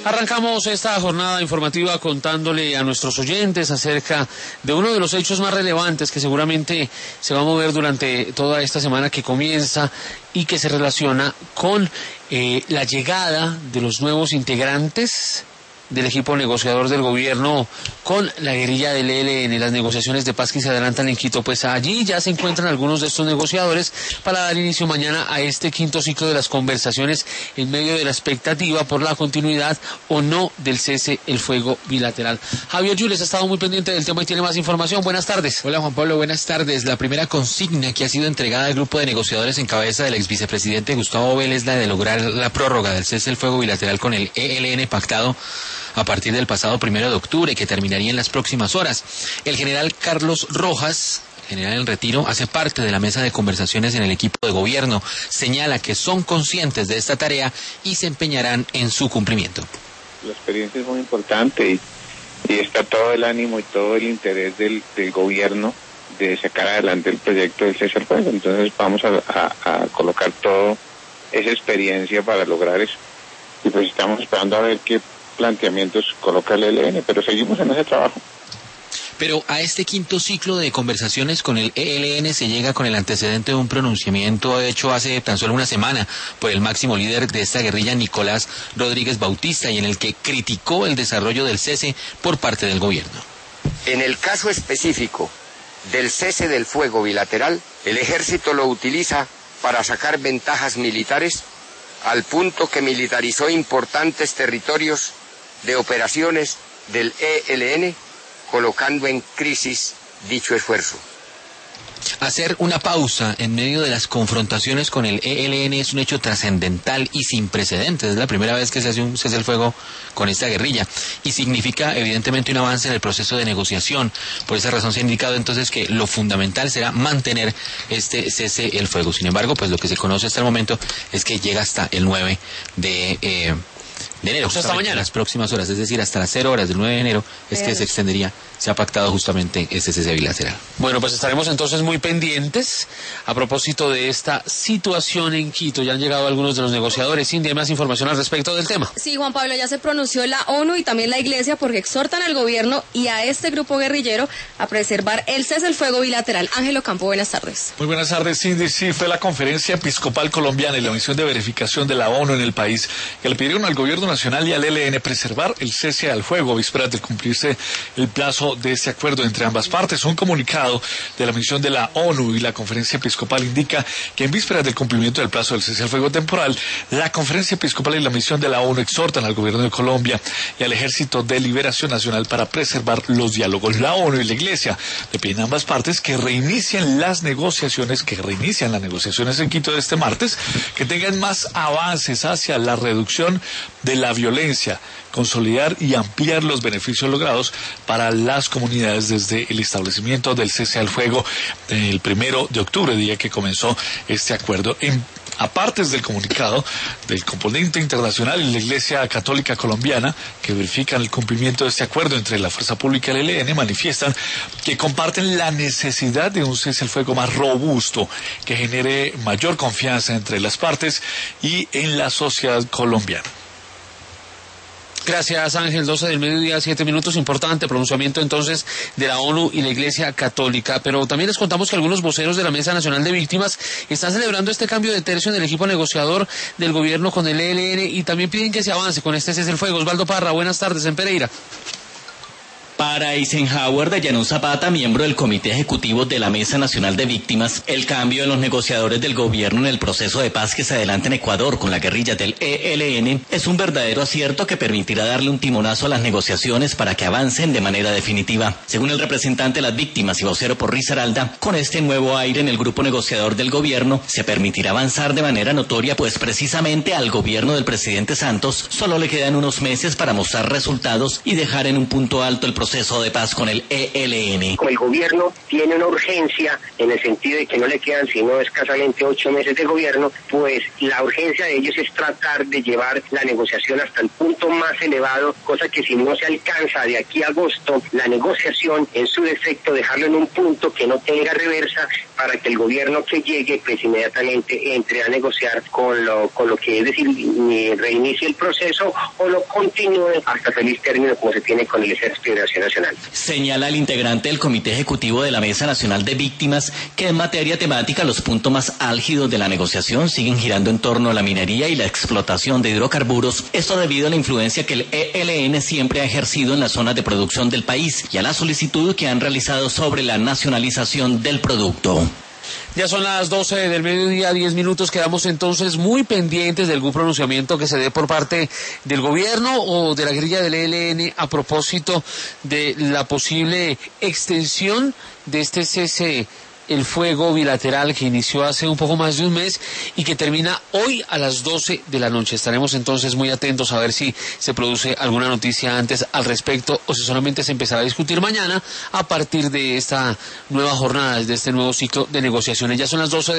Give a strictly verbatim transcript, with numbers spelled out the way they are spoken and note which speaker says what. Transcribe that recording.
Speaker 1: Arrancamos esta jornada informativa contándole a nuestros oyentes acerca de uno de los hechos más relevantes que seguramente se va a mover durante toda esta semana que comienza y que se relaciona con eh, la llegada de los nuevos integrantes del equipo negociador del gobierno con la guerrilla del E L N. Las negociaciones de paz que se adelantan en Quito, pues allí ya se encuentran algunos de estos negociadores para dar inicio mañana a este quinto ciclo de las conversaciones en medio de la expectativa por la continuidad o no del cese el fuego bilateral. Javier Yules ha estado muy pendiente del tema y tiene más información. Buenas tardes.
Speaker 2: Hola Juan Pablo, buenas tardes. La primera consigna que ha sido entregada al grupo de negociadores en cabeza del ex vicepresidente Gustavo Vélez es la de lograr la prórroga del cese el fuego bilateral con el E L N pactado a partir del pasado primero de octubre, que terminaría en las próximas horas. El general Carlos Rojas, general en retiro, hace parte de la mesa de conversaciones en el equipo de gobierno. Señala que son conscientes de esta tarea y se empeñarán en su cumplimiento.
Speaker 3: La experiencia es muy importante y, y está todo el ánimo y todo el interés del, del gobierno de sacar adelante el proyecto del cese al fuego. Entonces vamos a, a, a colocar toda esa experiencia para lograr eso. Y pues estamos esperando a ver qué planteamientos coloca el E L N, pero seguimos en ese trabajo.
Speaker 2: Pero a este quinto ciclo de conversaciones con el E L N se llega con el antecedente de un pronunciamiento hecho hace tan solo una semana por el máximo líder de esta guerrilla, Nicolás Rodríguez Bautista, y en el que criticó el desarrollo del cese por parte del gobierno.
Speaker 4: En el caso específico del cese del fuego bilateral, el ejército lo utiliza para sacar ventajas militares al punto que militarizó importantes territorios de operaciones del E L N, colocando en crisis dicho esfuerzo.
Speaker 2: Hacer una pausa en medio de las confrontaciones con el E L N es un hecho trascendental y sin precedentes. Es la primera vez que se hace un cese el fuego con esta guerrilla y significa evidentemente un avance en el proceso de negociación. Por esa razón se ha indicado entonces que lo fundamental será mantener este cese el fuego. Sin embargo, pues lo que se conoce hasta el momento es que llega hasta el nueve de eh, de enero,
Speaker 1: hasta mañana,
Speaker 2: las próximas horas, es decir, hasta las cero horas del nueve de enero es que se extendería, se ha pactado justamente ese cese bilateral.
Speaker 1: Bueno, pues estaremos entonces muy pendientes a propósito de esta situación en Quito. Ya han llegado algunos de los negociadores. Cindy, ¿hay más información al respecto del tema?
Speaker 5: Sí, Juan Pablo, ya se pronunció la ONU y también la Iglesia porque exhortan al gobierno y a este grupo guerrillero a preservar el cese el fuego bilateral. Ángelo Campo, buenas tardes.
Speaker 6: Muy buenas tardes, Cindy. Sí, fue la Conferencia Episcopal Colombiana y la misión de verificación de la ONU en el país que le pidieron al gobierno nacional y al E L N preservar el cese al fuego, vísperas de cumplirse el plazo de este acuerdo entre ambas partes. Un comunicado de la misión de la ONU y la Conferencia Episcopal indica que en vísperas del cumplimiento del plazo del cese al fuego temporal, la Conferencia Episcopal y la misión de la ONU exhortan al gobierno de Colombia y al Ejército de Liberación Nacional para preservar los diálogos. La ONU y la Iglesia le piden a ambas partes que reinicien las negociaciones, que reinician las negociaciones en Quito de este martes, que tengan más avances hacia la reducción de la violencia, consolidar y ampliar los beneficios logrados para las comunidades desde el establecimiento del cese al fuego el primero de octubre, día que comenzó este acuerdo. En Aparte del comunicado del componente internacional y la Iglesia Católica Colombiana, que verifican el cumplimiento de este acuerdo entre la Fuerza Pública y el E L N, manifiestan que comparten la necesidad de un cese al fuego más robusto, que genere mayor confianza entre las partes y en la sociedad colombiana.
Speaker 1: Gracias, Ángel. doce del mediodía, siete minutos. Importante pronunciamiento entonces de la ONU y la Iglesia Católica. Pero también les contamos que algunos voceros de la Mesa Nacional de Víctimas están celebrando este cambio de tercio en el equipo negociador del gobierno con el E L N y también piden que se avance con este cese el fuego. Osvaldo Parra, buenas tardes en Pereira.
Speaker 7: Para Eisenhower de Llanos Zapata, miembro del Comité Ejecutivo de la Mesa Nacional de Víctimas, el cambio en los negociadores del gobierno en el proceso de paz que se adelanta en Ecuador con la guerrilla del E L N es un verdadero acierto que permitirá darle un timonazo a las negociaciones para que avancen de manera definitiva. Según el representante de las víctimas y vocero por Risaralda, con este nuevo aire en el grupo negociador del gobierno se permitirá avanzar de manera notoria, pues precisamente al gobierno del presidente Santos solo le quedan unos meses para mostrar resultados y dejar en un punto alto el proceso proceso de paz con el E L N.
Speaker 8: El gobierno tiene una urgencia en el sentido de que no le quedan sino escasamente ocho meses de gobierno, pues la urgencia de ellos es tratar de llevar la negociación hasta el punto más elevado, cosa que si no se alcanza de aquí a agosto, la negociación en su defecto dejarlo en un punto que no tenga reversa para que el gobierno que llegue pues inmediatamente entre a negociar con lo, con lo que es decir, reinicie el proceso o lo continúe hasta feliz término como se tiene con el Ejército de Liberación Nacional.
Speaker 7: Señala el integrante del Comité Ejecutivo de la Mesa Nacional de Víctimas que en materia temática los puntos más álgidos de la negociación siguen girando en torno a la minería y la explotación de hidrocarburos, esto debido a la influencia que el E L N siempre ha ejercido en las zonas de producción del país y a la solicitud que han realizado sobre la nacionalización del producto.
Speaker 1: Ya son las doce del mediodía, diez minutos. Quedamos entonces muy pendientes de algún pronunciamiento que se dé por parte del gobierno o de la guerrilla del E L N a propósito de la posible extensión de este cese el fuego bilateral que inició hace un poco más de un mes y que termina hoy a las doce de la noche. Estaremos entonces muy atentos a ver si se produce alguna noticia antes al respecto o si solamente se empezará a discutir mañana a partir de esta nueva jornada, de este nuevo ciclo de negociaciones. Ya son las doce de